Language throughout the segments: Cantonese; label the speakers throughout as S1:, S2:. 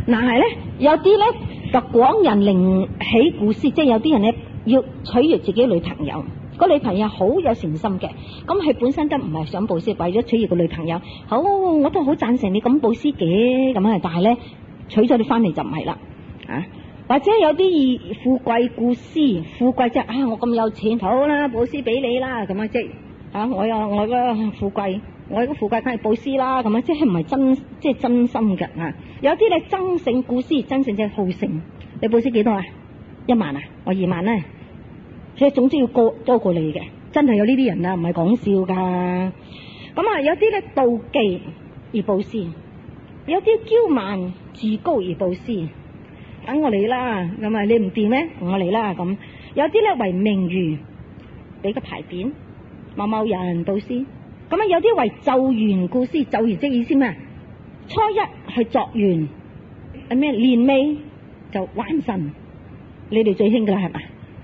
S1: 嗱係咧，有啲咧就廣人靈起故施，即係有啲人咧要取悦自己女朋友，個女朋友好有誠心嘅，咁佢本身都唔係想布施，為咗取悦個女朋友，好我都好贊成你咁布施嘅咁啊，但係咧娶咗你翻嚟就唔係啦啊！或者有啲以富貴故施，富貴即係我咁有錢，好啦，布施俾你啦，咁啊即係我個富貴，我個富貴梗係布施啦，咁啊即係唔係真心嘅啊！有啲咧增勝故施，增勝即係好勝，你布施幾多啊？1萬啊，我2萬啦，即係總之要多過你嘅，真係有呢啲人啊，唔係講笑噶。咁啊，有啲咧妒忌而布施，有啲驕慢自高而布施。等我嚟啦，咁啊你唔掂咩？我嚟啦咁。有啲咧為名譽，俾個牌匾，某人布施。咁啊有啲為咒緣故施，咒緣即係意思咩？初一去作緣，咩年尾就還神，你哋最興噶啦係嘛？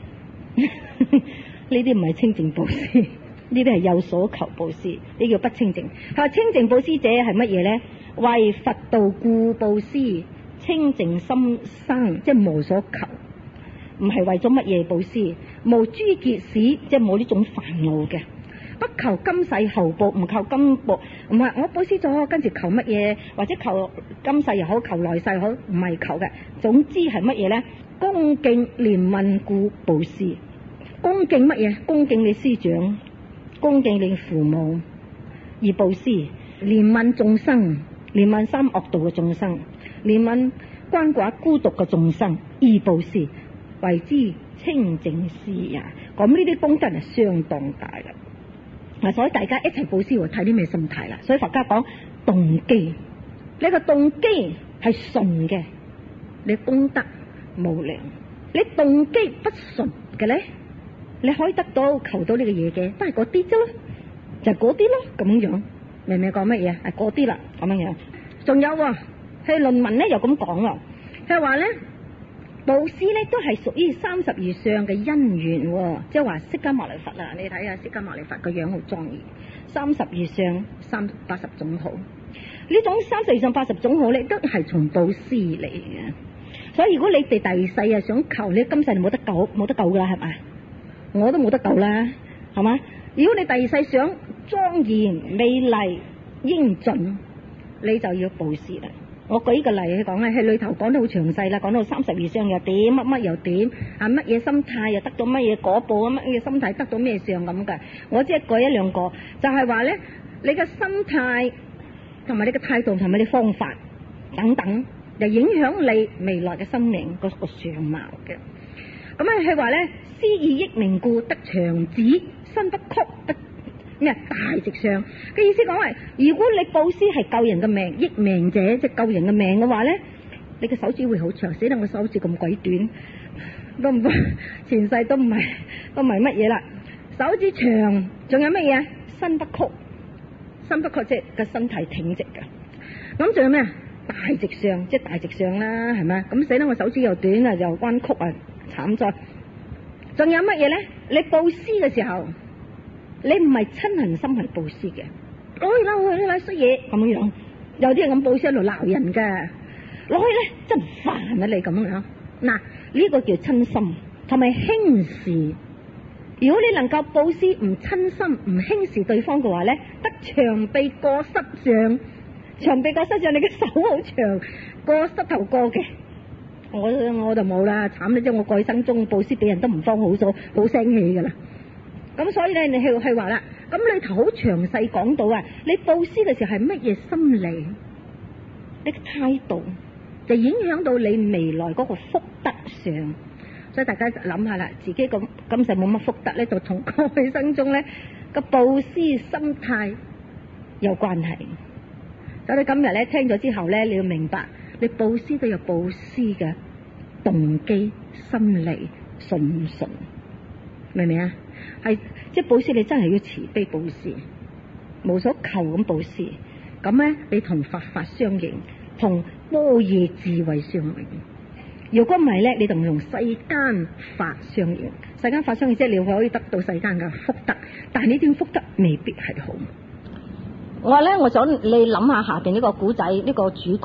S1: 呢啲唔係清淨布施，呢啲係有所求布施，呢叫不清淨。佢話清淨布施者係乜嘢咧？為佛道故布施。清淨心生，即係無所求，唔係為咗乜嘢布施，無諸結使，即係冇呢種煩惱嘅，不求今世後報，唔求今報，唔係我布施咗跟住求乜嘢，或者求今世又好，求來世好，唔係求嘅。總之係乜嘢咧？恭敬憐憫故布施，恭敬乜嘢？恭敬你師長，恭敬你父母而布施，憐憫眾生，憐憫三惡道嘅眾生。憐憫鰥寡孤獨嘅眾生而布施，為之清淨施啊！咁呢啲功德係相當大嘅。所以大家一齊布施，睇啲咩心態啦。所以佛家講動機，你個動機係純嘅，你功德無量；你動機不純嘅咧，你可以得到求到呢個嘢嘅，都係嗰啲啫咯，就係嗰啲咯，咁樣明唔明講乜嘢？係嗰啲啦，咁樣樣。仲有佢論文咧又咁講喎，佢話咧布施咧都係屬於32相嘅因緣，即係話釋迦牟尼佛啦，你睇下釋迦牟尼佛個樣好莊嚴，32相80種好，呢種32相80種好咧都係從布施嚟嘅。所以如果你哋第世啊想求，你今世冇得救噶啦，係咪？我都冇得救啦，係嘛？如果你第二世想莊嚴美麗英俊，你就要布施啦。我舉個例去講咧，喺裏頭講得好詳細啦，講到32相又點，乜又點，乜嘢心態又得到乜嘢果報，乜嘢心態得到咩相咁嘅。我只係舉一兩個，就係話咧，你嘅心態同埋你嘅態度同埋你方法等等，就影響你未來嘅生命嗰個相貌嘅。咁啊，佢話咧，施以益命故得長子，身不曲得咩大直上嘅意思講係，如果你布施係救人嘅命，益命者即係救人嘅命嘅話咧，你嘅手指會好長，死得我手指咁鬼短，都唔前世都唔係乜嘢啦。手指長，仲有乜嘢？身不曲，身不曲即係個身體挺直嘅。咁仲有咩？大直上，即係大直上啦，係咪？咁死得我手指又短啊，又彎曲啊，慘哉！仲有乜嘢咧？你布施嘅時候，你唔係親行心係布施嘅，攞去啦，你攞衰嘢咁樣，有啲人咁布施喺度鬧人噶，攞去咧真煩啊！你咁樣，嗱呢個叫親心同埋輕視。如果你能夠布施唔親心唔輕視對方嘅話咧，得長臂過膝上，長臂過膝上，你嘅手好長過膝頭過嘅。我就冇啦，慘啦！即係我過去生中布施俾人都唔方好咗，好聲氣噶啦。咁所以咧，你係話啦，咁你頭好詳細講到啊，你布施嘅時候係乜嘢心理，你嘅態度就影響到你未來嗰個福德上。所以大家諗下啦，自己咁今世冇乜福德咧，就同過去生中咧個布施心態有關係。所以你今日咧聽咗之後咧，你要明白，你布施都有布施嘅動機、心理順唔順，明唔明啊？係即係布施，你真係要慈悲布施，無所求咁布施，咁咧你同佛法相應，同般若智慧相應。如果唔係咧，你就同世間法相應。世間法相應即係你可以得到世間嘅福德，但係呢啲福德未必係好。我話咧，我想你諗下下邊呢個古仔，呢個主角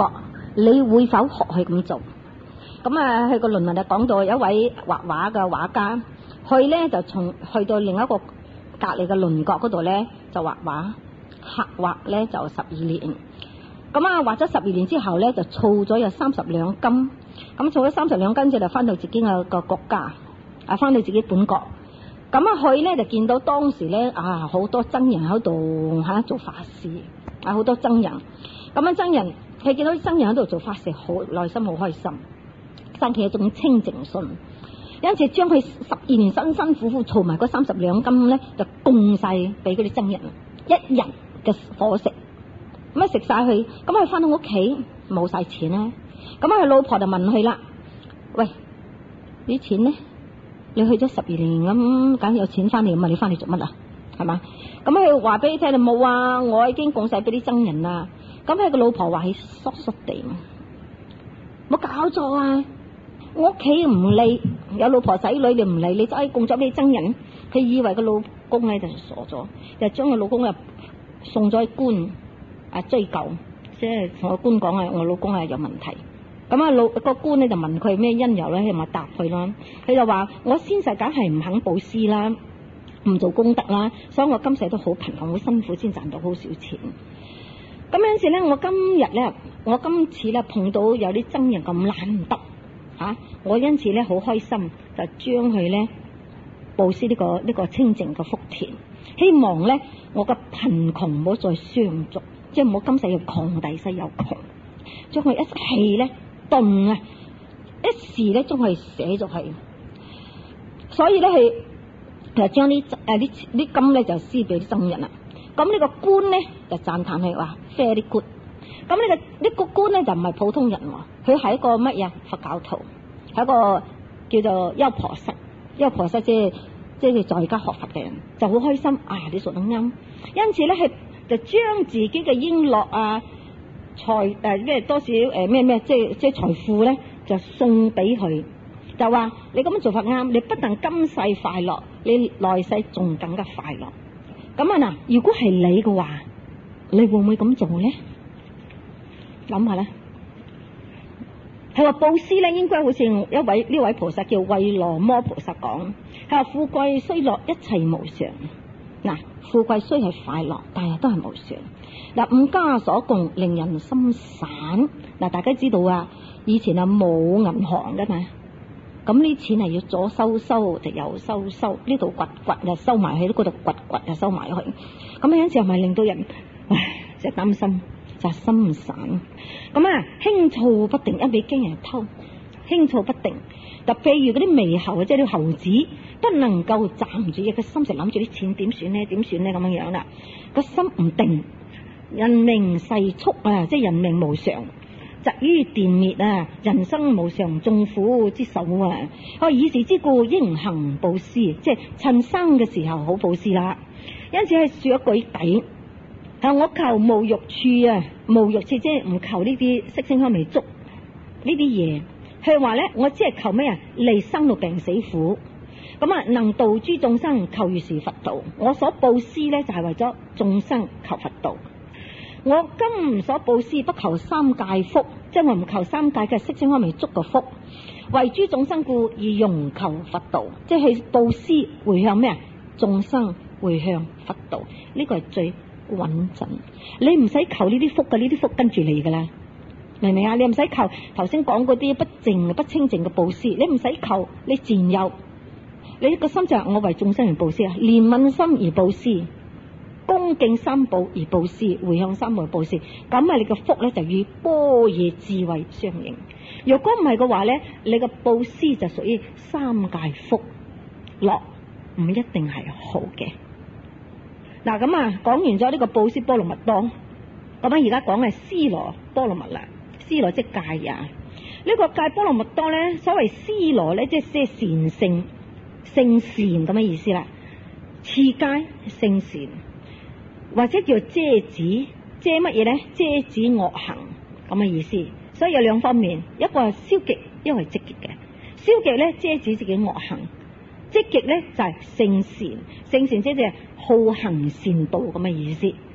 S1: 你會否學佢咁做？咁啊，佢個論文就講到有一位畫畫嘅畫家，佢咧就去到另一個隔離嘅鄰國嗰度咧就畫畫，刻畫咧就12年。咁啊，畫咗12年之後咧就儲咗有30兩金。咁儲咗30兩金之後就翻到自己個國家，翻到自己本國。咁啊，佢咧就見到當時咧好多僧人喺度做法事，好多僧人。咁啊，僧人佢見到啲僧人喺度做法事，好內心好開心，生起一種清淨心。因此將佢12年辛辛苦苦儲埋嗰30兩金咧，就供晒俾嗰啲僧人，一人嘅伙食。咁啊食晒佢，咁佢翻到屋企冇晒錢啦。咁啊，佢老婆就問佢啦：喂，啲錢咧？你去咗12年咁，梗有錢翻嚟咁啊？你翻嚟做乜啊？係嘛？咁佢話俾你聽，冇啊，我已經供晒俾啲僧人啦。咁佢個老婆話：佢縮縮地，冇搞錯啊！我屋企唔理，有老婆仔女你唔理，你就可以供咗俾僧人。佢以為個老公咧就傻咗，就將個老公啊送咗去官追究，即係同個官講啊，我老公係有問題。咁啊，個官咧就問佢咩因由咧，佢咪答佢咯。佢就話：我先世梗係唔肯布施啦，唔做功德啦，所以我今世都好貧窮，好辛苦先賺到好少錢。咁有陣時咧，我今次咧碰到有啲僧人咁懶得我因此咧好開心，就將佢咧布施呢個清淨嘅福田，希望咧我嘅貧窮唔好再相續，即係唔好今世要窮，第世又窮，將佢一氣咧頓啊，一時咧將佢寫咗去。所以咧佢就將啲金咧就施俾啲僧人啦。咁呢個官咧就讚嘆佢話 very good。咁呢個官咧就唔係普通人喎，佢係一個乜嘢佛教徒，係一個叫做優婆塞。優婆塞即係在家學佛嘅人，就好開心你說得啱。因此咧佢就將自己嘅瓔珞財多少即係財富咧就送俾佢，就話你咁樣做法啱，你不但今世快樂，你來世仲更加快樂。咁啊嗱，如果係你嘅話，你會唔會咁做咧？諗下啦。佢話布施咧，應該好似呢位菩薩叫惠羅摩菩薩講，佢話富貴雖樂，一切無常。嗱，富貴雖係快樂，但係都係無常。嗱，五家所供，令人心散。嗱，大家知道啊，以前冇銀行噶嘛，咁呢錢係要左收就右收，呢度掘又收埋去，嗰度掘又收埋去。咁有陣時係咪令到人就擔心，就心散。咁輕躁不定，一味驚人偷，輕躁不定。特譬如嗰啲獼猴，即係啲猴子，不能夠站住，個心就諗住啲錢點算呢咁樣樣啦。個心唔定，人命世速即係人命無常，疾於電滅人生無常，眾苦之首以是之故，應行布施，即係趁生嘅時候好布施啦。因此係說一句底。我求無欲處無欲處即係唔求呢啲色聲香味觸呢啲嘢。佢話咧，我只係求咩離生老病死苦。咁能度諸眾生，求如是佛道。我所布施咧就係為咗眾生求佛道。我今所布施不求三界福，即係我唔求三界嘅色聲香味觸嘅福，為諸眾生故而容求佛道，即係去布施回向咩眾生，回向佛道。呢個係最穩陣，你唔使求呢啲福嘅，呢啲福跟住你噶啦，明唔明啊？你唔使求頭先講嗰啲不淨不清淨嘅布施，你唔使求，你自然有。你個心就係我為眾生而布施憐憫心而布施，恭敬三寶而布施，回向三寶而布施，咁你個福咧就與般若智慧相應。若果唔係嘅話咧，你個布施就屬於三界福樂，唔一定係好嘅。嗱，講完咗呢個布施波羅蜜多，咁而家講係尸羅波羅蜜啦。尸羅即戒呢個戒波羅蜜多咧，所謂尸羅咧，即係善性聖善咁嘅意思啦。次戒聖善，或者叫遮止，遮乜嘢咧？遮止惡行咁嘅意思。所以有兩方面，一個係消極，一個係積極嘅。消極咧遮止自己惡行，積極咧就係聖善。聖善即係好行善道咁嘅意思。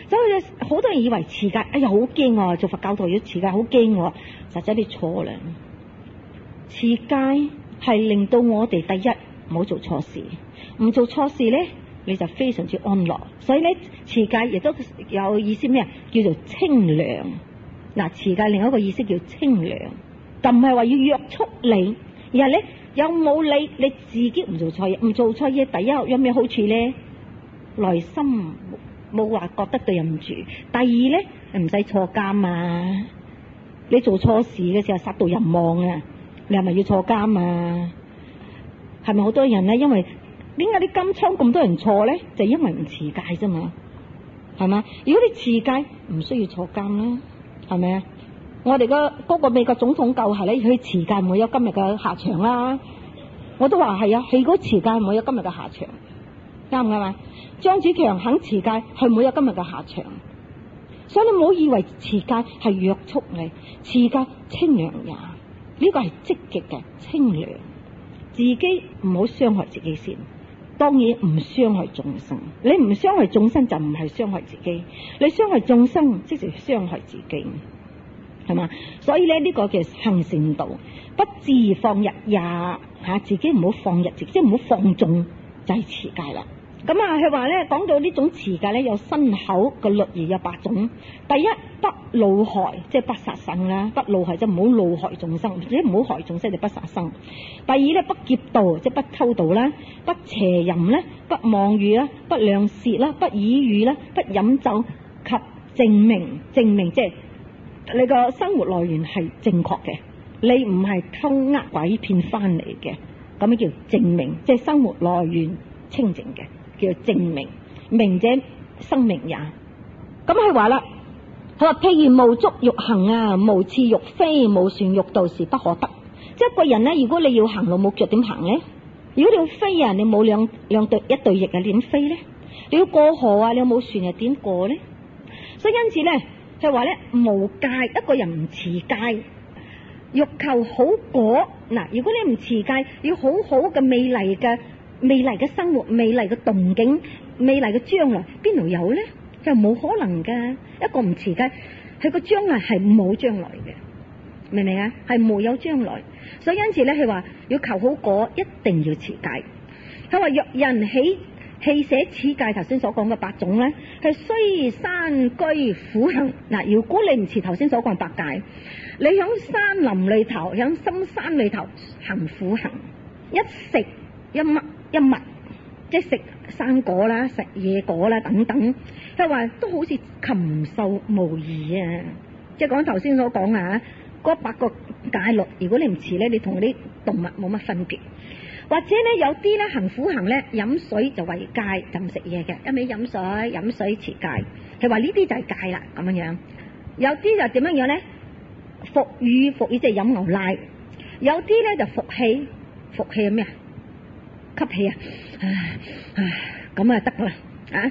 S1: 所以好多人以為持戒，哎呀好驚啊！做佛教徒要持戒好驚啊，實際你錯啦。持戒係令到我哋第一唔好做錯事，唔做錯事咧你就非常之安樂。所以咧持戒亦都有意思咩啊？叫做清涼。嗱，持戒另一個意思叫清涼，就唔係話要約束你，而係咧有冇你自己唔做錯嘢，唔做錯嘢第一有咩好處咧？內心冇話覺得對人唔住。第二咧，你唔使坐監啊！你做錯事嘅時候殺到人亡啊！你係咪要坐監啊？係咪好多人咧？因為點解啲監倉咁多人坐咧？就因為唔持戒啫嘛，係嘛？如果你持戒，唔需要坐監啦，係咪啊？我哋嗰個美國總統舊係咧，佢持戒唔會有今日嘅下場啦。我都話係啊，佢如果持戒唔會有今日嘅下場，啱唔啱啊？張子強肯持戒，佢唔會有今日嘅下場。所以你唔好以為持戒係約束你，持戒清涼也，呢個係積極嘅清涼。自己唔好傷害自己先，當然唔傷害眾生。你唔傷害眾生就唔係傷害自己，你傷害眾生即係傷害自己，係嘛？所以咧呢個叫行善道，不自放逸也吓，自己唔好放逸自己，即係唔好放縱，就係持戒啦。咁啊，佢話咧講到呢種持戒咧有身口嘅律儀有8種。第一，不怒害，即係不殺生啦，不怒害即係唔好怒害眾生，即係唔好害眾生就不殺生。第二咧，不劫盜，即係不偷盜啦，不邪淫啦，不妄語啦，不兩舌啦，不綺語啦，不飲酒及正名。正名即係你個生活來源係正確嘅，你唔係偷呃拐騙翻嚟嘅，咁樣叫正名，即係生活來源清淨嘅，叫正名。名者生命也。咁佢話啦，佢話譬如無足欲行啊，無翅欲飛，無船欲渡是不可得。即係一個人咧，如果你要行路冇腳點行咧？如果你要飛啊，你冇一對翼啊，點飛咧？你要過河啊，你有冇船啊，點過咧？所以因此咧，佢話咧無戒，一個人唔持戒，欲求好果。嗱，如果你唔持戒，要好好嘅美麗嘅生活、美麗嘅動景、美麗嘅將來，邊度有咧？就冇可能噶。一個唔持戒，佢個將來係冇將來嘅，明唔明啊？係冇有將來。所以因此咧，佢話要求好果，一定要持戒。佢話若人棄捨此戒，頭先所講嘅8種咧，係雖山居苦行。嗱，如果你唔持頭先所講8戒，你響山林裏頭，響深山裏頭行苦行，一食一物，即係食生果啦、食野果啦等等，佢話都好似禽獸無異啊！即係講頭先所講啊，嗰8個戒律，如果你唔持咧，你同啲動物冇乜分別。或者咧，有啲咧行苦行咧，飲水就為戒，就唔食嘢嘅，一味飲水持戒。佢話呢啲就係戒啦，咁樣樣。有啲就點樣樣咧？服乳即係飲牛奶。有啲咧就服氣係咩啊？吸氣啊，咁啊得啦啊！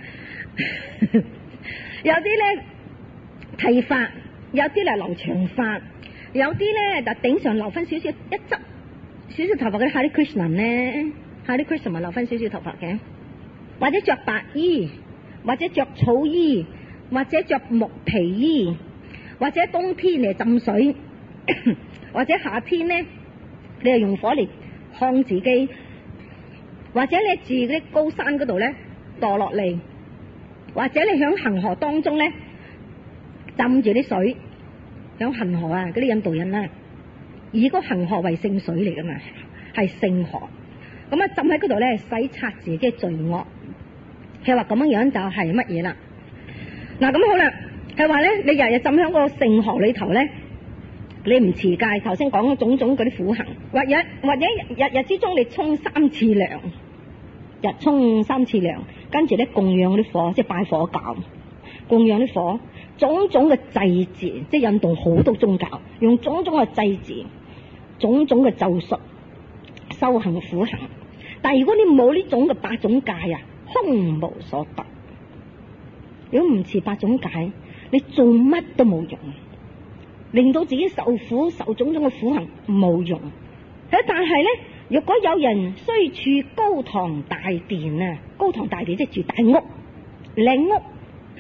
S1: 有啲咧剃髮，有啲咧留長髮，有啲咧就頂上留翻少少一執少少頭髮嗰啲Hare Krishna咧，Hare Krishna咪留翻少少頭髮嘅，或者着白衣，或者着草衣，或者着木皮衣，或者冬天嚟浸水，或者夏天咧你係用火嚟烘自己。或者你住嗰啲高山嗰度咧墮落嚟，或者你響恒河當中咧浸住啲水，響恒河啊嗰啲印度人啦，以嗰恒河為聖水嚟噶嘛，係聖河，咁啊浸喺嗰度咧洗刷自己嘅罪惡。佢話咁樣樣就係乜嘢啦？嗱咁好啦，佢話咧你日日浸響個聖河裏頭咧，你唔持戒，頭先講種種嗰啲苦行，或者日之中你沖3次涼。日沖3次涼，跟住咧供養啲火，即係拜火教，供養啲火，種種嘅祭祀，即係印度好多宗教用種種嘅祭祀，種種嘅咒術，修行苦行。但係如果你冇呢種嘅8種戒啊，空無所得。如果唔持8種戒，你做乜都冇用，令到自己受苦，受種種嘅苦行冇用。但係咧，如果有人雖處高堂大殿啊，高堂大殿即係住大屋、靚屋，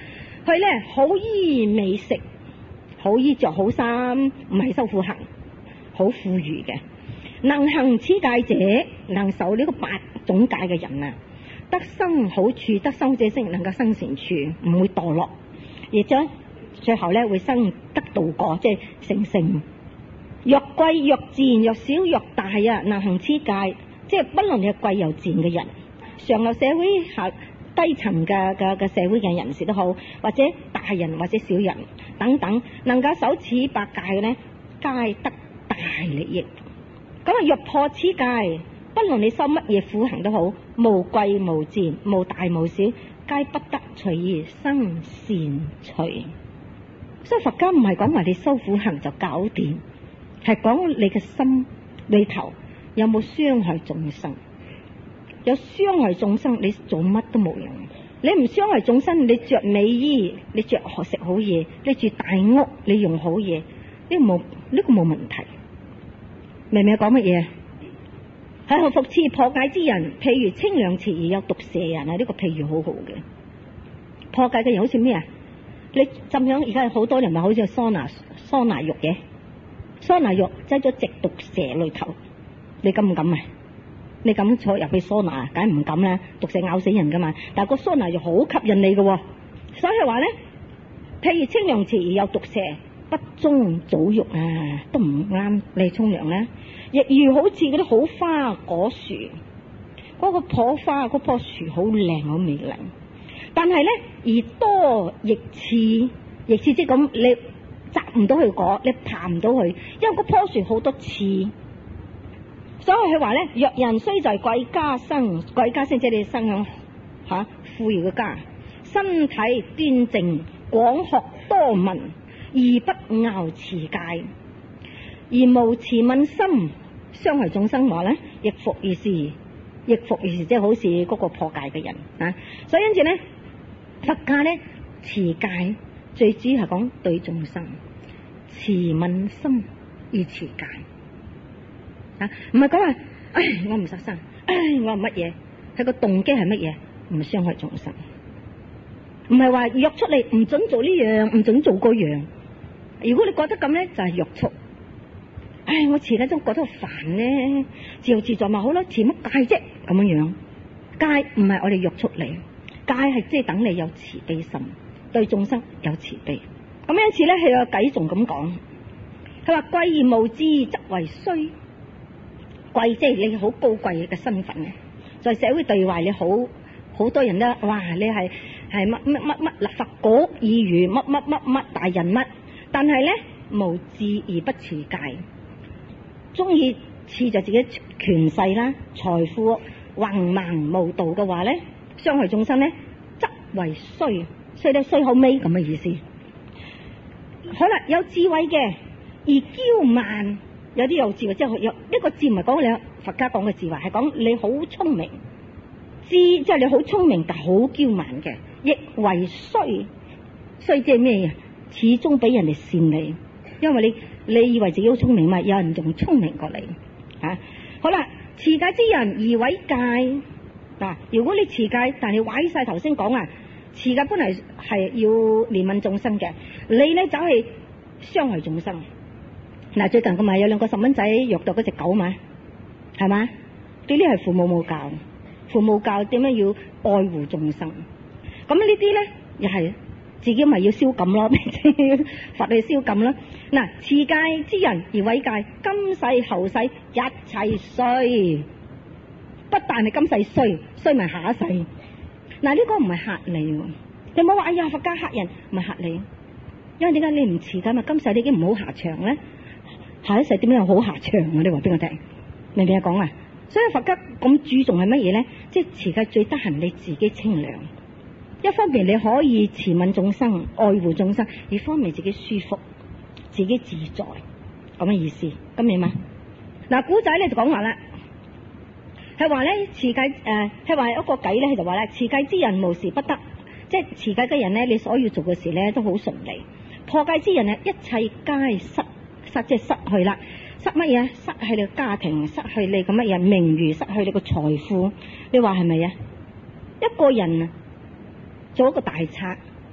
S1: 佢咧好衣美食，好衣着好衫，唔係修苦行，好富裕嘅。能行此戒者，能受呢個八種戒嘅人啊，得生好處，得生者生，能夠生善處，唔會墮落，而且最後咧會生得道果，即係成聖。若貴若賤，若小若大啊，能行此戒，即係不論你係貴又賤嘅人，上流社會下低層嘅社會嘅人士都好，或者大人或者小人等等，能夠守此八戒嘅呢，皆得大利益。咁啊，若破此戒，不論你修乜嘢苦行都好，無貴無賤，無大無小，皆不得隨意生善趣。所以佛家唔係講話你修苦行就搞掂，係講你嘅心裏頭有冇傷害眾生。有傷害眾生，你做乜都冇用。你唔傷害眾生，你着美衣，你着食好嘢，你住大屋，你用好嘢，呢個冇問題。明唔明講乜嘢？係學復次破戒之人，譬如清涼池而有毒蛇人啊！呢個譬如好好嘅破戒嘅人，好似咩啊？你浸樣而家好多人咪好似桑拿浴嘅，桑拿浴擠咗隻毒蛇裏頭，你敢唔敢啊？你敢坐入去桑拿？梗唔敢啦，毒蛇咬死人噶嘛。但係個桑拿浴好吸引你嘅，所以話咧，譬如清涼池而有毒蛇，不中早浴啊，都唔啱你沖涼咧。亦如好似嗰啲好花果樹，嗰個棵花嗰棵樹好靚好美麗，但係咧而多逆刺，即係咁你摘唔到佢果，你爬唔到佢，因為嗰棵樹好多刺。所以佢話咧，若人雖在貴家生，貴家生即係你生響富裕嘅家，身體端正，廣學多聞，而不拗持戒，而無持愍心，傷害眾生話咧，亦復而是，即係好似嗰個破戒嘅人啊。所以因此咧，佛家咧持戒最主要係講對眾生，持愍心而持戒啊，唔係講話我唔殺生，我係乜嘢，佢個動機係乜嘢？唔傷害眾生，唔係話約束你唔准做呢樣，唔准做嗰樣。如果你覺得咁咧，就係約束。我持緊都覺得煩咧，自由自在咪好咯，持乜戒啫？咁樣樣，戒唔係我哋約束你，戒係即係等你有慈悲心，對眾生有慈悲。咁因此咧，佢有偈仲咁講，佢話貴而無智則為衰。貴即係你好高貴嘅身份嘅，在社會地位你好多人都哇，你係乜立法局議員乜大人物，但係咧無智而不持戒，中意恃着自己權勢啦、財富橫蠻無道嘅話咧，傷害眾生咧，則為衰，衰得衰好尾咁嘅意思。好啦，有智慧嘅而驕慢。有啲有智慧，即係有呢個智唔係講你佛家講嘅智慧，係講你好聰明，智即係你好聰明但係好驕慢嘅，亦為衰。衰即係咩嘢？始終俾人哋善你，因為你以為自己好聰明嘛，有人仲聰明過你啊。好啦，持戒之人而毀戒嗱，如果你持戒，但係毀晒頭先講啊，持戒本嚟係要憐憫眾生嘅，你咧就係傷害眾生。嗱，最近咁咪有兩個10蚊仔虐待嗰隻狗嘛，係嘛？呢啲係父母冇教，父母教點樣要愛護眾生。咁呢啲咧又係自己咪要消禁咯，罰你消禁咯。嗱，持戒之人而毀戒，今世後世一切衰，不但係今世衰，衰埋下一世。嗱，呢個唔係嚇你，你冇話哎呀佛家嚇人，唔係嚇你，因為點解你唔持戒嘛？今世你已經唔好下場咧。下一世點樣好下場啊？你話俾我聽，明唔明啊？講啊，所以佛家咁注重係乜嘢咧？即係持戒最得閒你自己清涼，一方面你可以慈憫眾生、愛護眾生，二方面自己舒服、自己自在咁嘅意思，咁明嘛？嗱，古仔咧就講話啦，係話咧持戒係話一個偈咧，就話咧持戒之人無事不得，即係持戒嘅人咧，你所要做嘅事咧都好順利。破戒之人咧，一切皆失即係失去啦，失乜嘢？失去你個家庭，失去你個乜嘢名譽，失去你個財富。你話係咪啊？一個人做一個大賊，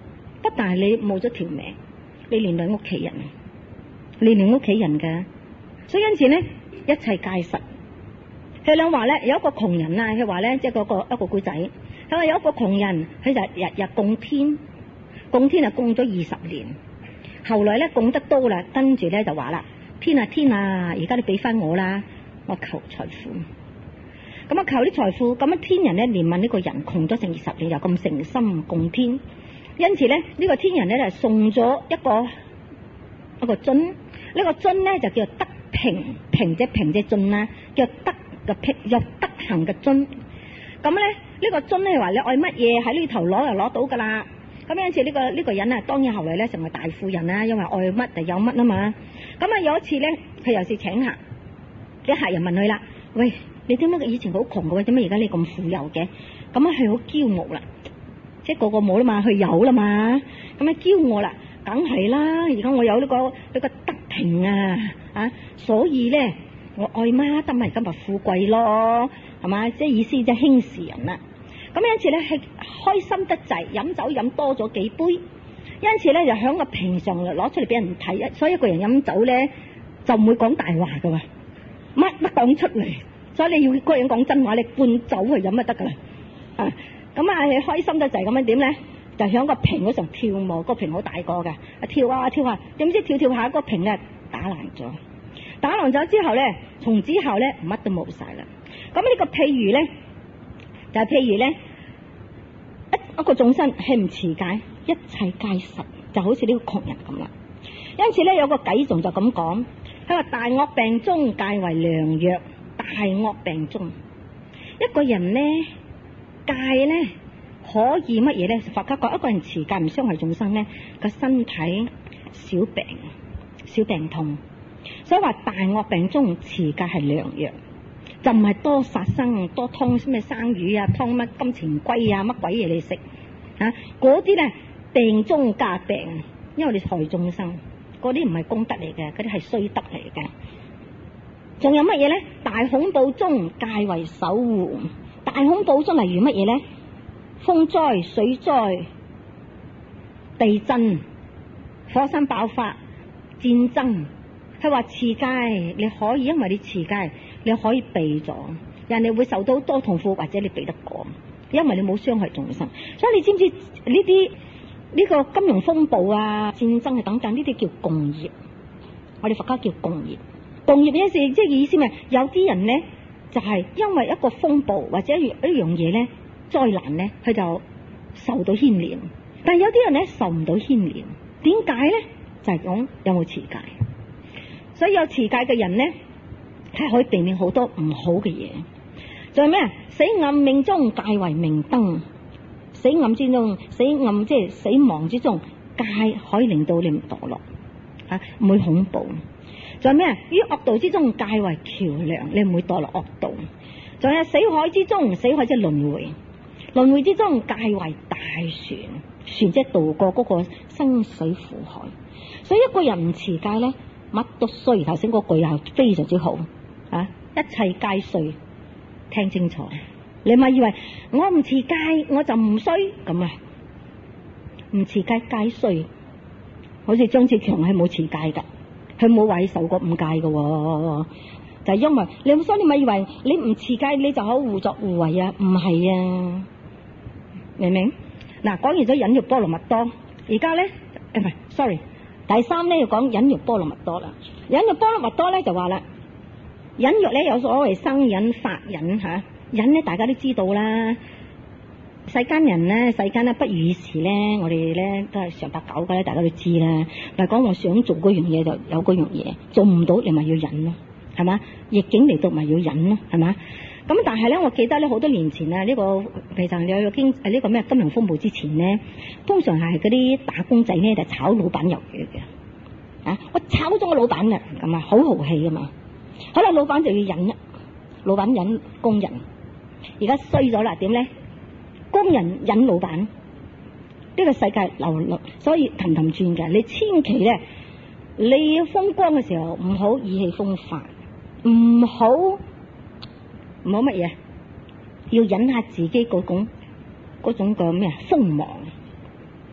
S1: 不但係你冇咗條命，你連累屋企人，你連屋企人嘅。所以因此咧，一切皆實。佢兩話咧，有一個窮人啊，佢話咧，即係一個故仔。佢話有一個窮人，佢就日日供天啊，供咗20年。後來咧供得多啦，跟住咧就話啦：天啊，而家你俾翻我啦，我求財富。咁啊求啲財富，咁啊天人咧憐憫呢個人窮咗成20年，又咁誠心供天，因此咧呢個天人咧就送咗一個樽，呢個樽咧就叫做德平，平者樽啦，叫德嘅平，有德行嘅樽。咁咧呢個樽咧話你愛乜嘢喺呢頭攞就攞到噶啦。咁因此呢個人啊，當然後來咧成為大富人啦，因為愛乜就有乜啊嘛。咁啊有一次咧，佢又是請客，啲客人問佢啦：喂，你點解以前好窮嘅？點解而家你咁富有嘅？咁啊佢好驕傲啦，即係個冇啦嘛，佢有啦嘛，咁啊驕傲啦，梗係啦。而家我有呢個德平啊，所以咧我愛乜得咪今日富貴咯，係嘛？即係意思即係輕視人啦。咁因此咧係開心得滯，飲酒飲多咗幾杯，因此咧就響個瓶上攞出嚟俾人睇。所以一個人飲酒咧就唔會講大話噶，乜講出嚟。所以你要個人講真話，你灌酒去飲就得噶啦。咁啊開心得滯咁樣點咧？就響個瓶嗰上跳舞，個瓶好大個嘅，跳啊，點知跳下個瓶咧打爛咗之後咧，從之後咧乜都冇晒啦。咁呢個譬如咧，就係譬如咧一個眾生係唔持戒，一切皆實，就好似呢個窮人咁啦。因此咧有個偈頌就咁講，佢話大惡病中戒為良藥，大惡病中一個人咧戒咧可以乜嘢咧？佛家講一個人持戒唔傷害眾生咧，個身體小病痛，所以話大惡病中持戒係良藥，就唔係多殺生多劏咩生魚啊，劏乜金錢龜啊，乜鬼嘢你食啊？嗰啲咧病中加病，因為你害眾生，嗰啲唔係功德嚟嘅，嗰啲係衰德嚟嘅。仲有乜嘢咧？大恐怖中戒為守護，大恐怖中例如乜嘢咧？風災、水災、地震、火山爆發、戰爭。佢話持戒你可以，因為你持戒你可以避咗，人哋會受到多痛苦，或者你避得過，因為你冇傷害眾生。所以你知唔知呢個金融風暴啊、戰爭啊等等呢啲叫共業，我哋佛家叫共業。共業嘅意思即係意思咪有啲人咧就係因為一個風暴或者一樣嘢咧災難咧，佢就受到牽連。但係有啲人咧受唔到牽連，點解咧？就係講有冇持戒。所以有持戒嘅人咧係可以避免好多唔好嘅嘢。仲有咩？死暗命中戒為明燈，死暗之中，死暗即係死亡之中，戒可以令到你唔墮落啊，唔會恐怖。仲有咩？於惡道之中戒為橋梁，你唔會墮落惡道。仲有死海之中，死海即係輪迴，輪迴之中戒為大船，船即係渡過嗰個生水苦海。所以一個人唔持戒咧，乜都衰。頭先嗰句係非常之好啊！一切皆衰，聽清楚。你咪以為我唔持戒我就唔衰咁啊？唔持戒皆衰。好似張志強係冇持戒噶，佢冇話受過5戒噶，就係因為你所以你咪以為你唔持戒你就可互作互為啊？唔係啊，明唔明？嗱，講完咗忍辱波羅蜜多，而家咧唔係 sorry。第三咧要講忍辱波羅蜜多啦。忍辱波羅蜜多咧就話啦，忍辱咧有所謂生忍、法忍吓。忍咧大家都知道啦，世間人咧不如意時咧，我哋咧都係常八九嘅咧，大家都知啦。例如講我想做嗰樣嘢就有嗰樣嘢，做唔到你咪要忍咯，係嘛？逆境嚟到咪要忍咯，係嘛？咁但係咧，我記得咧好多年前啊，呢個其實有呢個咩金融風暴之前咧，通常係嗰啲打工仔咧就炒老闆魷魚嘅，啊，我炒咗個老闆嘅，咁啊好豪氣噶嘛。好啦，老闆就要忍啦，老闆忍工人，而家衰咗啦，點咧？工人忍老闆，呢個世界流，所以氹轉嘅。你千祈咧，你風光嘅時候唔好意氣風發，唔好乜嘢，要忍下自己嗰種嘅咩鋒芒，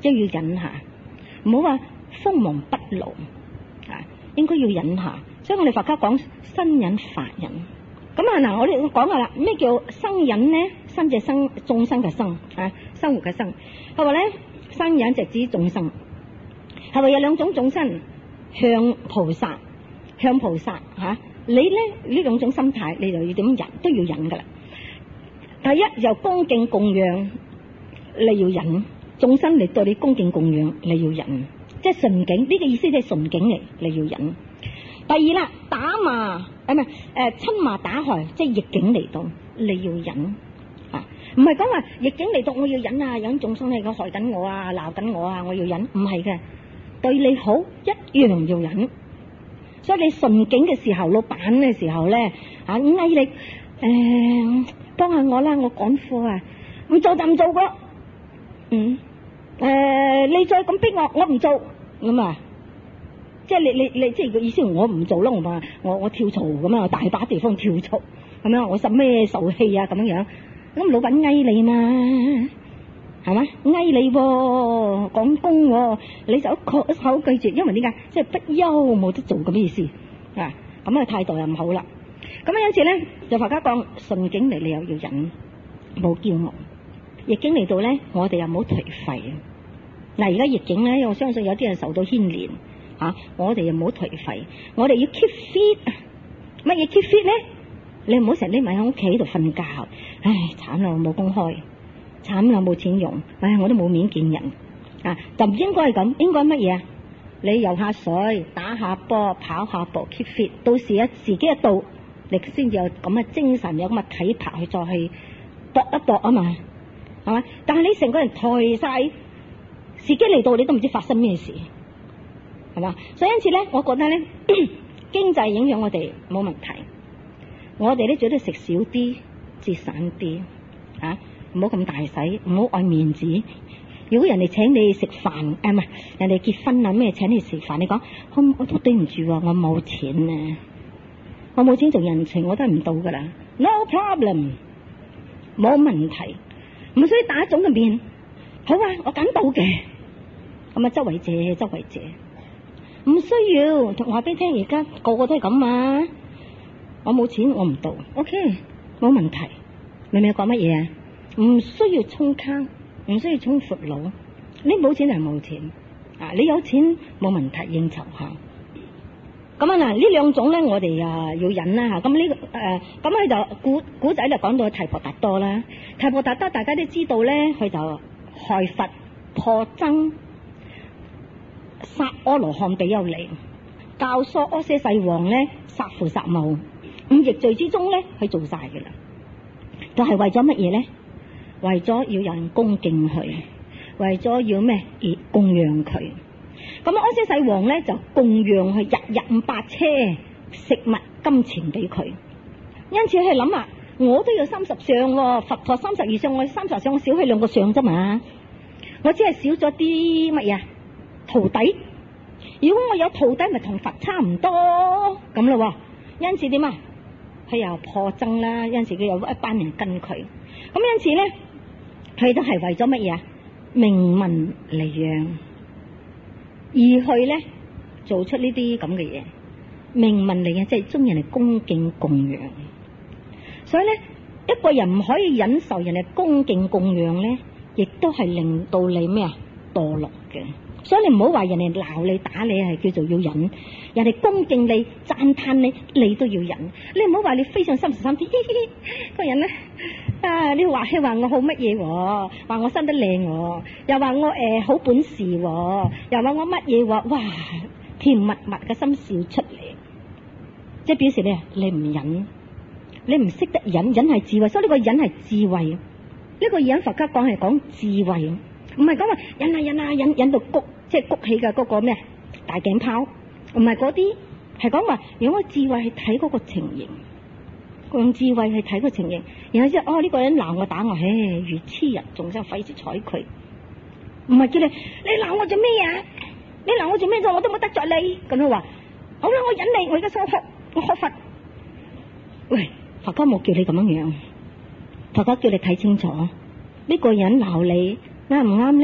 S1: 即係要忍下，唔好話鋒芒不露啊，應該要忍下。所以我哋佛家講生忍法忍。咁啊嗱，我哋講下啦，咩叫生忍呢？生就生眾生嘅生啊，生活嘅生。佢話咧，生忍就指眾生，係咪有兩種眾生？向菩薩吓，你咧呢兩種心態，你就要點忍，都要忍噶啦。第一就恭敬供養，你要忍，眾生嚟對你恭敬供養，你要忍，即係順境，呢個意思即係順境嚟，你要忍。第二啦，打罵唔係親罵打害，即係逆境嚟到，你要忍啊！唔係講話逆境嚟到我要忍啊，忍眾生嚟佢害緊我啊，鬧緊我啊，我要忍，唔係嘅，對你好一樣要忍。所以你順境嘅時候，老闆嘅時候咧啊，嗌你幫下我啦，我趕貨啊，唔做就唔做個，你再咁逼我唔做咁啊！即係你即係個意思，我唔做咯，我話我跳槽咁樣，大把地方跳槽咁樣，我使咩受氣啊咁樣？咁老闆嗌你嘛，係嘛？嗌你講工，你就一口拒絕，因為點解？即係不憂冇得做咁嘅意思啊！咁嘅態度又唔好啦。咁啊，因此咧，就佛家講順境嚟，你又要忍，冇驕傲；逆境嚟到咧，我哋又唔好頹廢。嗱，而家逆境咧，我相信有啲人受到牽連。我哋又唔好頹廢，我哋要 keep fit。乜嘢 keep fit 咧？你唔好成日匿埋喺屋企度瞓覺。唉，慘啦，我冇工開，慘啦，冇錢用，唉，我都冇面見人啊！就唔應該係咁，應該乜嘢啊？你游下水，打下波，跑下步 keep fit。到時時機一到，你先至有咁嘅精神，有咁嘅體魄去再去搏一搏啊嘛，係嘛？但係你成個人頹晒，時機嚟到你都唔知發生咩事。係嘛？所以因此咧，我覺得咧，經濟影響我哋冇問題。我哋咧最多食少啲，節省啲，唔好咁大使，唔好愛面子。如果人哋請你食飯，唔係人哋結婚啊咩請你食飯，你講我都對唔住啊，我冇錢啊，我冇錢做人情，我都係唔到噶啦。No problem， 冇問題，唔需要打腫嘅面。好啊，我揀到嘅，咁啊周圍借。唔需要，同話俾你聽，而家個個都係咁啊！我冇錢，我唔到 ，OK， 冇問題。明唔明講乜嘢啊？唔需要充卡，唔需要充闊佬。你冇錢就係冇錢啊！你有錢冇問題，應酬下。咁啊嗱，呢兩種咧，我哋要忍啦吓。咁呢咁佢就古仔就講到提婆達多啦。提婆達多大家都知道咧，佢就害佛破僧。殺阿羅漢比丘尼，教唆阿闍世王咧殺父殺母，五逆罪之中咧佢做晒嘅啦，就係為咗乜嘢咧？為咗要有人恭敬佢，為咗要咩而供養佢。咁阿闍世王咧就供養佢，日日500車食物金錢俾佢。因此佢諗啊，我都要30相，佛陀32相，我30相，我少佢2個相啫嘛，我只係少咗啲乜嘢？徒弟，如果我有徒弟，咪同佛差唔多咁咯。因此點啊？佢又破僧啦，因此佢有一班人跟佢。咁因此咧，佢都係為咗乜嘢啊？名聞利養，而去咧做出呢啲咁嘅嘢。名聞利養即係中人哋恭敬供養。所以咧，一個人唔可以忍受人哋恭敬供養咧，亦都係令到你咩啊？墮落嘅。所以你唔好話人哋鬧你打你係叫做要忍，人哋恭敬你讚嘆你，你都要忍。你唔好話你飛上33天，個人咧你話我好乜嘢，話我生得靚，又話我好本事，又話我乜嘢，哇甜蜜蜜嘅心笑出嚟，即係表示你唔忍，你唔識得忍，忍係智慧，所以呢個忍係智慧。呢個忍佛家講係講智慧。唔係講話忍到谷，即係谷起嘅嗰個咩大頸泡，唔係嗰啲，係講話用個智慧去睇嗰個情形，用智慧去睇個情形，然後之後呢個人鬧我打我，如痴人，仲想費事睬佢，唔係叫你鬧我做咩啊？你鬧我做咩啫？我都冇得罪你，咁樣話好啦，我忍你，我而家想學佛。喂，佛家冇叫你咁樣樣，佛家叫你睇清楚呢個人鬧你。啱唔啱咧？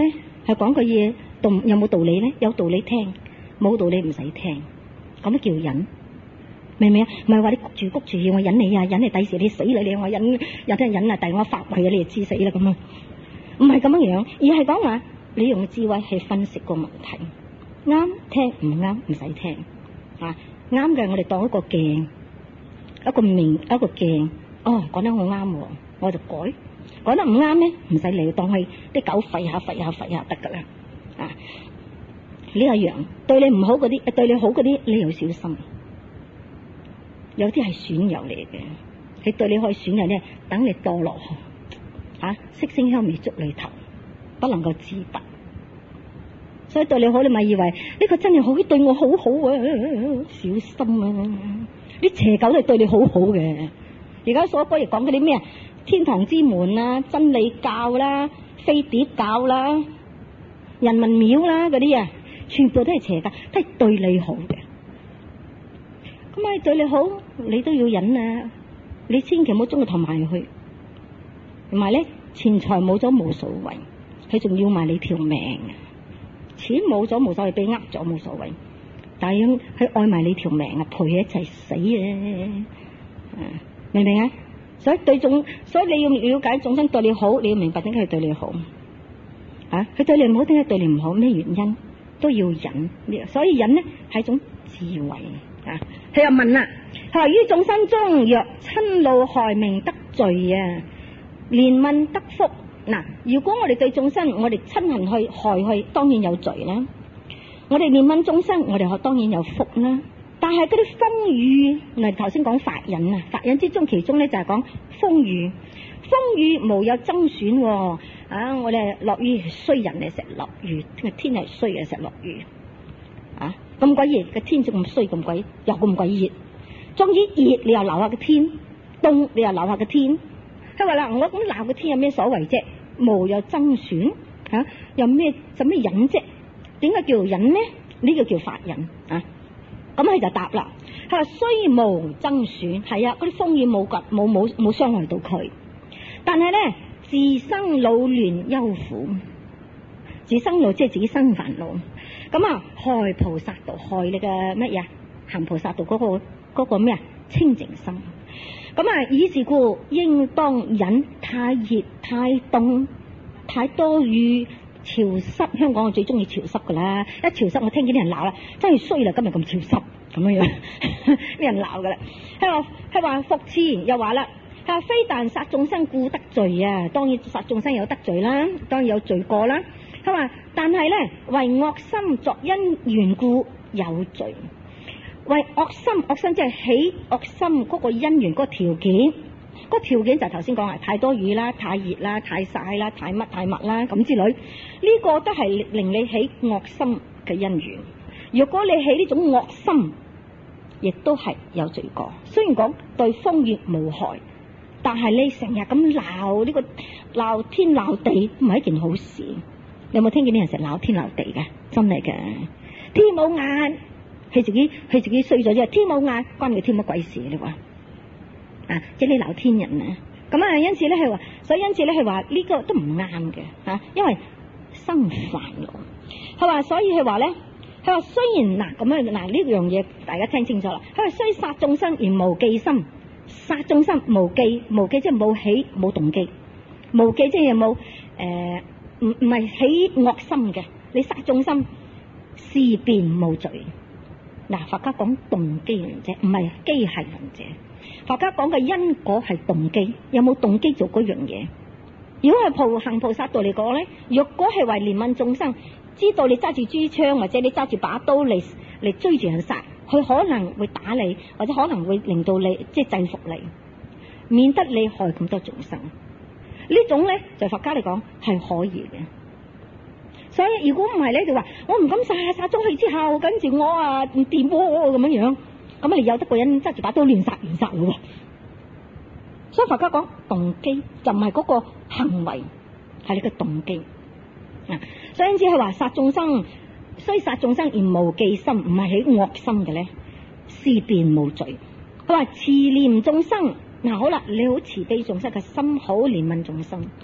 S1: 係講個嘢有冇道理咧？有道理聽，冇道理唔使聽，咁都叫忍，明唔明啊？唔係話你谷住要我忍你啊，忍你第時你死啦你，我忍啊，但係我發圍啊，你就知死啦咁啊，唔係咁樣樣，而係講話你用智慧去分析個問題，啱聽唔啱唔使聽啊，啱嘅我哋當一個鏡，一個鏡，哦講得好啱，我就改。講得唔啱咧，唔使理，當係啲狗吠下得噶啦。啊，呢一樣對你唔好嗰啲，對你好嗰啲，你要小心。有啲係損友嚟嘅，佢對你可以損友咧，等你墮落去，色聲香味觸裏頭，不能夠自拔。所以對你好，你咪以為呢個真係好，對我好好啊，小心啊！啲邪狗都係對你好好嘅。而家所講亦講嗰啲咩啊？天堂之門啦、真理教啦、飛碟教啦、人民廟啦嗰啲啊，全部都係邪教，都係對你好嘅。咁啊，對你好，你都要忍啊！你千祈唔好中個頭埋去，同埋咧，錢財冇咗冇所謂，佢仲要埋你條命。錢冇咗冇所謂，俾呃咗冇所謂，但係佢愛埋你條命啊，陪佢一齊死啊！明唔明啊？所以你要了解眾生對你好，你要明白點解佢對你好啊？佢對你唔好，點解對你唔好？咩原因都要忍，所以忍呢係一種智慧啊！佢又問啦，佢話於眾生中若親怒害命得罪啊，憐憫得福。嗱，如果我哋對眾生，我哋親恨去害去，當然有罪啦。我哋憐憫眾生，我哋當然有福啦。但係嗰啲風雨，嗱頭先講法忍啊，法忍之中其中咧就係講風雨，風雨無有增損啊！我哋落雨衰人嚟，成日落雨，天係衰嘅，成日落雨啊！咁鬼熱嘅天就咁衰，咁鬼又咁鬼熱，終於熱你又鬧下個天，凍你又鬧下個天。佢話啦，我咁鬧個天有咩所謂啫？無有增損啊，有咩使咩忍啫？點解叫忍呢？呢個叫法忍啊！咁佢就答啦，佢話雖無增損，係啊，嗰啲風雨冇傷害到佢，但係咧自生惱亂憂苦，自生惱即係自己生煩惱，咁啊害菩薩道，害你嘅乜嘢？行菩薩道嗰個咩啊？清淨心。咁啊，以是故應當忍太熱、太凍、太多雨、潮濕。香港我最中意潮濕噶啦，一潮濕我聽見啲人鬧啦，真係衰啦，今日咁潮濕咁樣樣，啲人鬧噶啦。係話復次又話啦，係話非但殺眾生故得罪啊，當然殺眾生有得罪啦，當然有罪過啦。佢話但係咧為惡心作因緣故有罪。為惡心即係起惡心嗰個因緣嗰個條件，個條件就係頭先講係太多雨啦、太熱啦、太曬啦、太乜啦咁之類，呢個都係令你起惡心嘅因緣。如果你起呢種惡心，亦都係有罪過。雖然講對風雨無害，但係你成日咁鬧呢個鬧天鬧地，唔係一件好事。你有冇聽見啲人成日鬧天鬧地嘅？真係嘅，天冇眼。佢自己衰咗啫，天冇眼，關佢天乜鬼事？你話啊，即係你鬧天人啊，咁啊，因此咧係話，所以因此咧係話呢個都唔啱嘅吓，因為生煩惱。佢話所以係話咧，佢話雖然嗱咁樣嗱呢樣嘢大家聽清楚啦。佢話雖殺眾生而無記心，殺眾生無記即係冇起冇動機，無記即係冇唔係起惡心嘅。你殺眾生事便無罪。嗱，佛家講動機人者，唔係機械人者。佛家講嘅因果係動機，有冇動機做嗰樣嘢？如果係行菩薩道嚟講咧，若果係為憐憫眾生，知道你揸住支槍或者你揸住把刀嚟追住人殺，佢可能會打你，或者可能會令到你即係制服你，免得你害咁多眾生。呢種咧就佛家嚟講係可以嘅。所以如果唔係咧，就話我唔敢殺咗佢之後，跟住我啊唔掂咁樣，咁你有得個人揸住把刀亂殺咯。所以佛家講動機就唔係嗰個行為，係你嘅動機啊。所以因此係話殺眾生，雖殺眾生而無記心，唔係起惡心嘅咧，事便無罪。佢話慈憐眾生，嗱好啦，你好慈悲眾生嘅心，好憐憫眾生。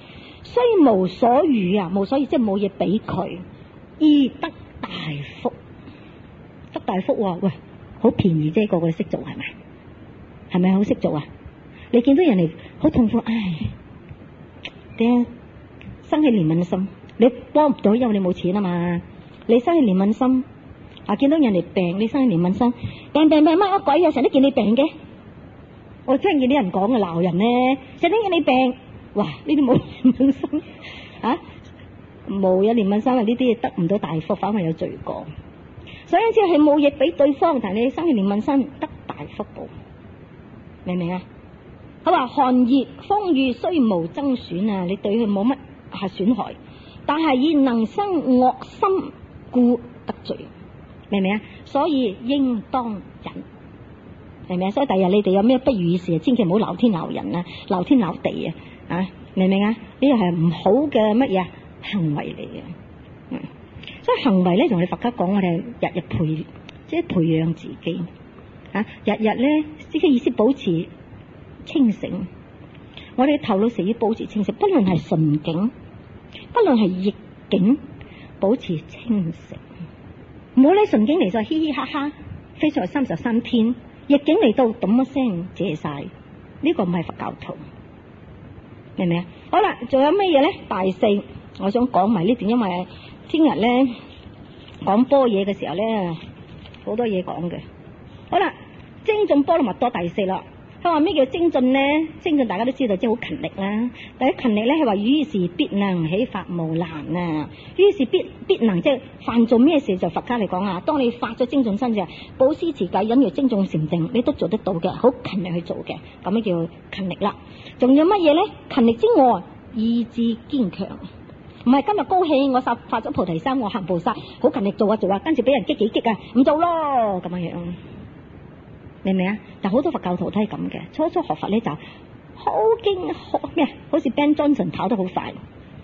S1: 雖無所與啊，無所以即係冇嘢俾佢，而得大福。得大福喎，喂，好便宜啫，個個識做係咪？係咪好識做啊？你見到人哋好痛苦，唉，點生起憐憫心？你幫唔到，因為你冇錢啊嘛。你生起憐憫心啊，見到人哋病，你生起憐憫心，病乜鬼啊？成日都見你病嘅。我聽見啲人講嘅鬧人咧，成日都見你病，哇！呢啲冇憐憫心啊，冇有憐憫心啊，呢啲嘢得唔到大福，反而有罪過。所以只係冇嘢俾對方，但係你生起憐憫心，得大福報，明唔明啊？佢話寒熱風雨雖無增損啊，你對佢冇乜損害，但係以能生惡心故得罪，明唔明啊？所以應當忍，明唔明啊？所以第日你哋有咩不如意事，千祈唔好鬧天鬧人啊，鬧天鬧地啊，明唔明啊？呢個係唔好嘅乜嘢行為嚟嘅。所以行為咧，同我哋佛家講，我哋日日培養自己啊，日日咧即係意思保持清醒。我哋頭腦時要保持清醒，不論係順境，不論係逆境，保持清醒。唔好咧順境嚟就嘻嘻哈哈飛出去33天，逆境嚟到咚一聲謝晒，呢個唔係佛教徒，明唔明啊？好啦，仲有咩嘢咧？大四，我想講埋呢段，因為聽日咧講般若嘅時候咧，好多嘢講嘅。好啦，精進波羅蜜多第四啦。佢話咩叫精進呢？精進大家都知道，即係好勤力啦。第一勤力咧，係話於是必能起發無難啊。於是必能，即係犯做咩事就佛家嚟講啊。當你發咗精進身就保施持戒忍辱精進禪定，你都做得到嘅，好勤力去做嘅，咁樣叫勤力啦。仲有乜嘢咧？勤力之外，意志堅強。唔係今日高興，我發咗菩提心，我行菩薩，好勤力做啊，跟住俾人激幾激啊，唔做咯咁樣樣，明唔明啊？但好多佛教徒都係咁嘅，初學佛咧就好驚學咩，好似 Ben Johnson 跑得好快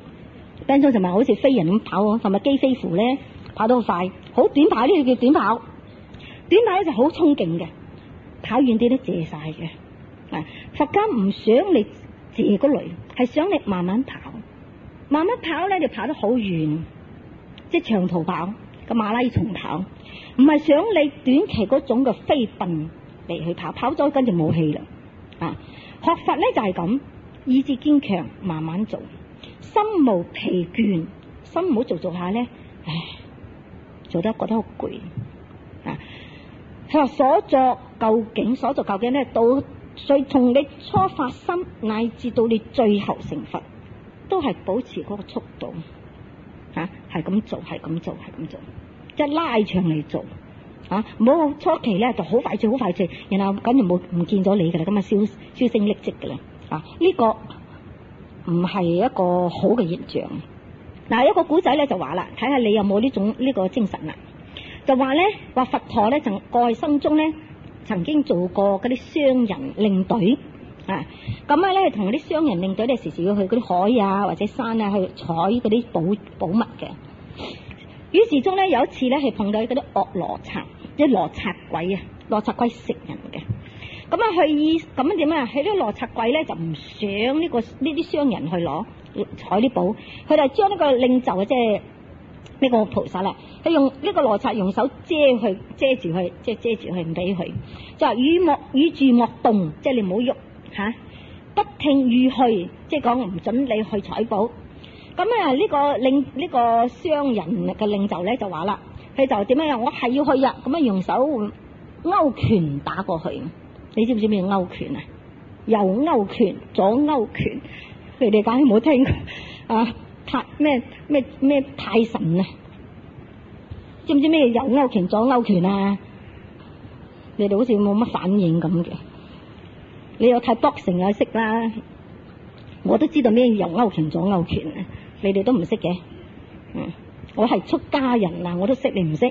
S1: ，Ben Johnson 咪好似飛人咁跑，同埋機飛符咧跑得好快，好短跑呢個叫短跑，短跑咧就好衝勁嘅，跑遠啲都謝晒嘅。啊，佛家唔想你謝嗰類，係想你慢慢跑。慢慢跑咧，就跑得好遠，即係長途跑，個馬拉松跑，唔係想你短期嗰種嘅飛奔嚟去跑，跑咗跟住冇氣啦。啊，學佛咧就係咁，意志堅強，慢慢做，心無疲倦，心唔好做下咧，唉，做得覺得好攰。啊，佢話所作究竟咧，到從你初發心乃至到你最後成佛，都係保持嗰個速度，係咁做，即係拉長嚟做，唔好初期咧就好快脆，然後咁就唔見咗你噶啦，咁啊銷聲匿跡噶啦，呢個唔係一個好嘅現象。嗱，一個古仔咧就話啦，睇下你有冇呢個精神啦，就話佛陀咧過去生中咧曾經做過嗰啲商人領隊。咁咧同啲商人領隊咧時時要去嗰啲海啊或者山啊去採嗰啲寶物嘅。於是中咧有一次咧係碰到嗰啲惡羅剎，即係羅剎鬼啊，羅剎鬼食人嘅。咁樣點啊？喺啲羅剎鬼咧就唔想呢啲商人去採啲寶，佢就將呢個領袖即係呢個菩薩啦，佢用呢個羅剎用手遮住佢，即係遮住佢唔俾佢，就話與住莫動，即係你唔好喐。不聽語去，即係講唔准你去採寶。咁呢個商人嘅領袖咧就話啦，佢就點樣？我係要去呀，咁用手勾拳打過去。你知唔知咩勾拳啊？右勾拳，左勾拳。你哋梗係冇聽過啊？咩太神啊？知唔知咩右勾拳、左勾拳啊？你哋好似冇乜反應咁嘅。你有睇 boxing 又識啦，我都知道咩右勾拳左勾拳啊，你哋都唔識嘅。我係出家人啊，我都識，你唔識。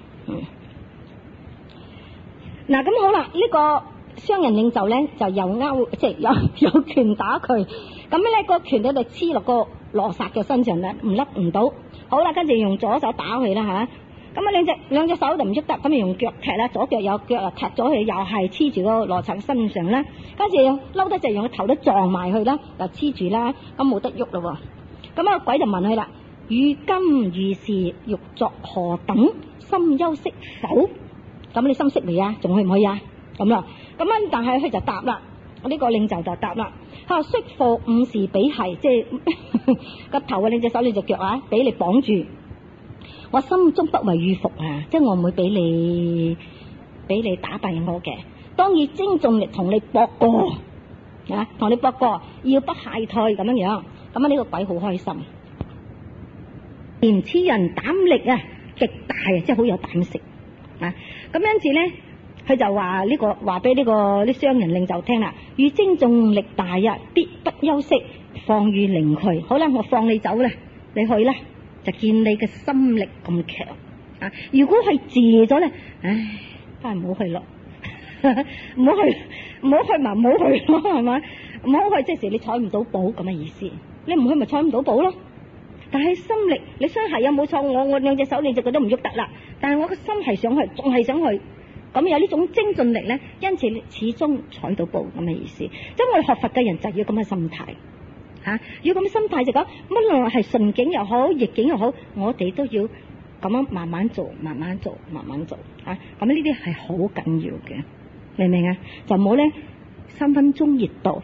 S1: 嗱，咁好啦，呢個商人領袖咧就右勾，即係有拳打佢，咁咧個拳咧就黐落個羅剎嘅身上啦，唔甩唔到。好啦，跟住用左手打佢啦吓。咁兩隻手就唔喐得，咁用腳踢啦，左腳有腳又踢咗佢，又係黐住個羅剎身上啦。跟住嬲得就用個頭都撞埋去啦，又黐住啦，咁冇得喐咯。 咁啊鬼就問佢啦：如今如是，欲作何等？心休息否？咁你心息未啊？仲去唔去啊？咁啦，咁樣但係佢就答啦，呢個領袖就答啦：吓，悉服五時比繫，即係個頭啊，你隻手你隻腳啊，俾你綁住。我心中不為遇服啊，即係我唔會俾你打敗我嘅。當以精進力同你搏過啊，同你搏過，要不懈退咁樣樣。咁啊呢個鬼好開心，嫌此人膽力啊極大啊，即係好有膽識啊。咁因此咧，佢就話呢個話俾呢個啲商人領袖聽啦：與精進力大啊，必不休息，放於靈去。好啦，我放你走啦，你去啦。就見你嘅心力咁強啊！如果係謝咗咧，唉，都係唔好去咯，唔好去咪唔好去咯，係咪？唔好去即係時你採唔到寶咁嘅意思，你唔去咪採唔到寶咯。但係心力，你雙鞋有冇錯？我兩隻手你就覺得唔喐得啦，但係我個心係想去，仲係想去，咁有呢種精進力咧，因此你始終採到寶咁嘅意思。即係我哋學佛嘅人就要咁嘅心態。要咁嘅心態就講，乜論係順境又好，逆境又好，我哋都要咁樣慢慢做，慢慢做，慢慢做啊！咁呢啲係好緊要嘅，明唔明啊？就冇咧3分鐘熱度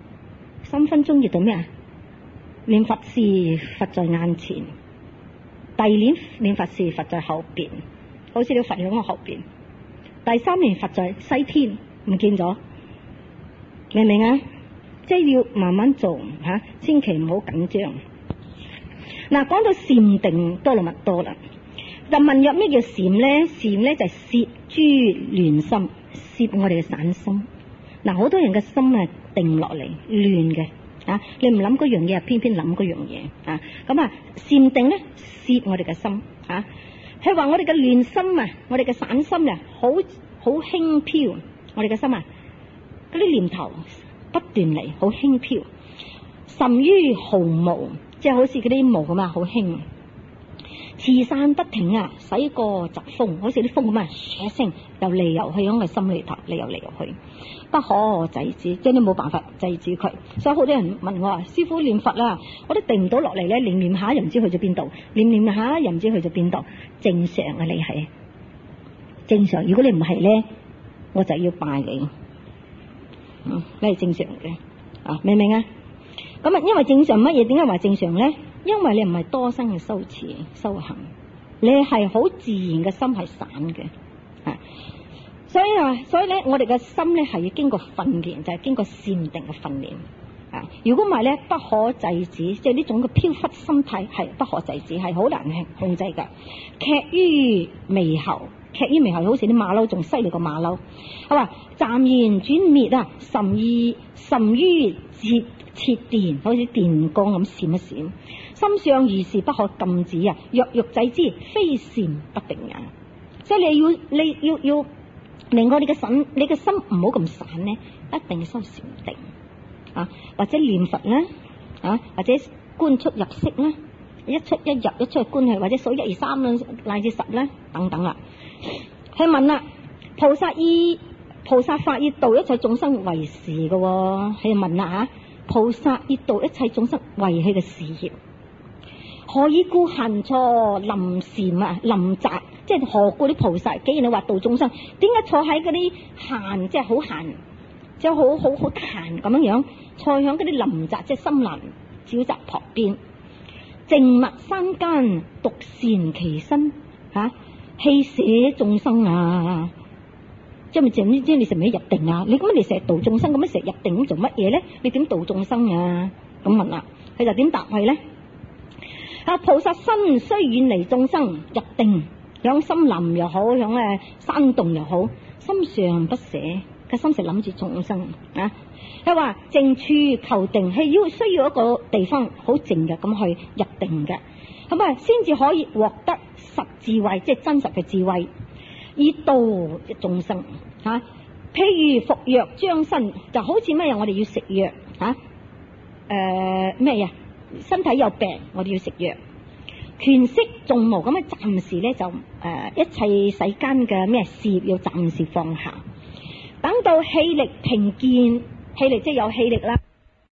S1: ，3分鐘熱度咩啊？念佛是佛在眼前，第二年念佛是佛在後邊，好似你佛喺我後邊，第3年佛在西天唔見咗，明唔明啊？即係要慢慢做吓，千祈唔好緊張。嗱，講到禪定多啦，咪多啦。就問入咩叫禪咧？禪咧就係攝諸亂心，攝我哋嘅散心。嗱，好多人嘅心係定落嚟亂嘅啊！你唔諗嗰樣嘢，偏偏諗嗰樣嘢啊！咁啊，禪定咧攝我哋嘅心啊。係話我哋嘅亂心啊，我哋嘅散心啊，好輕飄。我哋嘅心啊，嗰啲念頭不斷嚟，好輕飄，甚於毫無，即係好似嗰啲毛咁啊，好輕，馳散不停啊，駛過疾風，好似啲風咁啊，一聲又嚟又去喺個心裏頭，嚟又去，不可制止，即係你冇辦法制止佢。所以好多人問我話：師父念佛啦，我都定唔到落嚟咧，念下又唔知去咗邊度，念下又唔知去咗邊度。正常啊，你係正常，如果你唔係咧，我就要拜你。你係正常嘅啊，明唔明啊？咁啊，因為正常乜嘢？點解話正常咧？因為你唔係多生嘅修持修行，你係好自然嘅心係散嘅啊。所以咧，我哋嘅心咧係要經過訓練，就係經過禪定嘅訓練啊。如果唔係咧，不可制止，即係呢種嘅飄忽心態係不可制止，係好難控制噶。劇於眉喉。劇於眉喉，好似啲馬騮仲犀利過馬騮。係話暫然轉滅啊，甚於切電，好似電光咁閃一閃。心上如是不可禁止啊，若欲制之，非禪不定也。所以你要令我哋嘅心唔好咁散咧，一定要修禪定啊，或者念佛啦啊，或者觀出入息啦，一出一入一出去觀去，或者數1、2、3啦，乃至10啦，等等啦。去問啦，菩薩法以度一切眾生為事嘅，去問啦吓，菩薩以度一切眾生為佢嘅事業，何以故閒坐臨禪啊臨宅？即係何故啲菩薩，既然你話度眾生，點解坐喺嗰啲閒，即係好閒，即係好得閒咁樣樣，坐響嗰啲臨宅，即係森林沼澤旁邊，靜默山間，獨善其身吓，棄捨眾生啊！即係咪即係你成日入定啊？你咁你成日度眾生，咁樣成日入定咁做乜嘢咧？你點度眾生啊？咁問啦，佢就點答佢咧？啊，菩薩身雖遠離眾生，入定響森林又好，響山洞又好，心上不捨，個心係諗住眾生啊。佢話靜處求定，係需要一個地方好靜嘅咁去入定嘅，咁啊先至可以獲得實智慧，即係真實嘅智慧，以度眾生吓。譬如服藥將身，就好似咩嘢？我哋要食藥吓，咩嘢？身體有病，我哋要食藥。權色眾無，咁啊暫時咧就一切世間嘅咩事業要暫時放下，等到氣力平健，氣力即係有氣力啦。